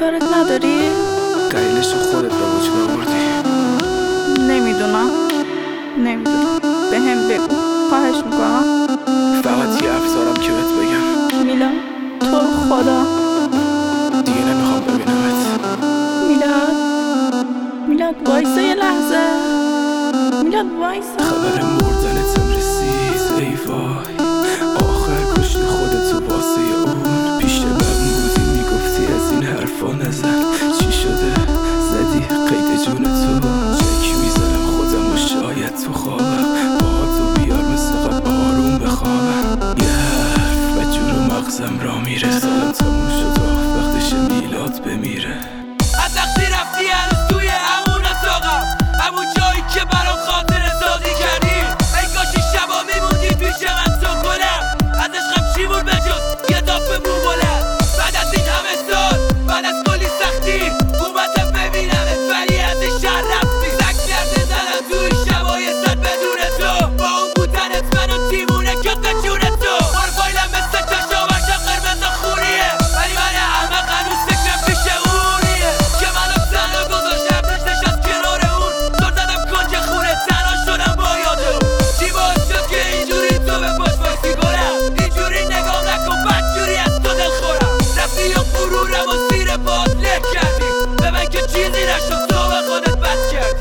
یارت نداری؟ دلیلش خودت به وجود آوردی. نمیدونم به هم بگو، خواهش میکنم. فقط یه حرف دارم که بهت بگم. میلاد تو رو خدا دیگه نمیخوام ببینمت. میلاد وایسا یه لحظه. میلاد وایسا. خبر مردنتم رسید ای وای، آخر کشتی خودتو واسه اون. پیش من بودی میگفتی از این حرفا نزن. چی شده زدی قید جون تو؟ چک میزنم خودم و شاید تو خوابم، با تو بیار مثل قبل آروم بخوابم. یه حرف و جون مغزم را میره. سالم تموم شد وقتش میلاد بمیره. از وقتی رفتی هنوز توی همون اتاقم، همون جایی که برام خاطره سازی کردی. ای کاشی شبا میموندی پیش من تو کنم، ازش غم چی بود بجز یه داف مو بلند. بعد از این همه سال، بعد از کلی سختی، اومدم ببینمت ولی از این شهر رفتی. سک کرده زدم توی شبای صد بدون تو، با اون بودنت منو دیوونه کرد به جون تو. پروفایلم مثل چشاوشم قرمز و خونیه، ولی من احمق هنوز فکرم پیش اونیه که منو تنها گذاشتم نشست کنار اون. زور زدم کنج خونه تنها شدم با یاد اون. چی باعث شد که اینجوری تو به پاش بایستی کنم؟ اینجوری نگام نکن بدجوری از تو دل خورم. رفتی یا غرورم و زیر پات له کردی، به من که چیزی نشد تو به خودت بد کردی.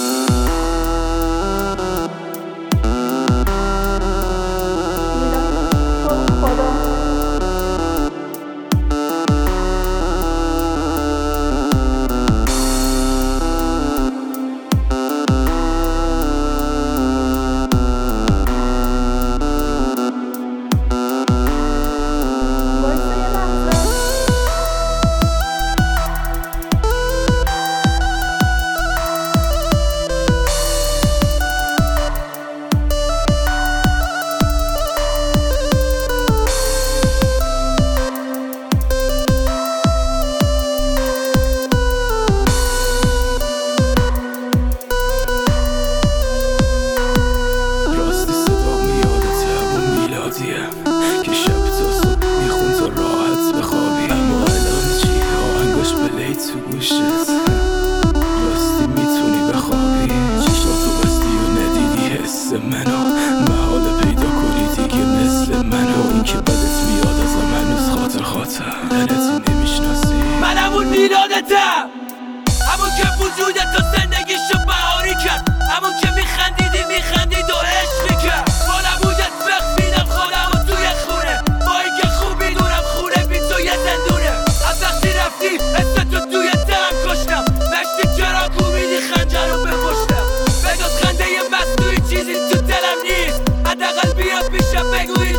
که شب تا صبح میخون تا راحت بخوابی. اما الان چی؟ آهنگاش بلید تو گوشت. راستی میتونی بخوابی؟ چشاتو بستی و ندیدی حس منو، محال پیدا کنی دیگه مثل منو. این که بدت میاد ازم هنوز خاطر لعنتی نمیشناسی. من همون میلادتم، همون که وجودتو زندگیشو بهاری کرد، همون که میخندید و عشق میکرد. با نبودت بخفیدم خودمو توی خونه، با اینکه خوب میدونم خونه بی تو یه زندونه. از وقتی رفتی حس تو توی دلم کشتم، مشتی چرا کوبیدی خنجر رو به پشتم. به جز خنده مصنوعی چیزی تو دلم نیست، حداقل بیا پیشم بگوی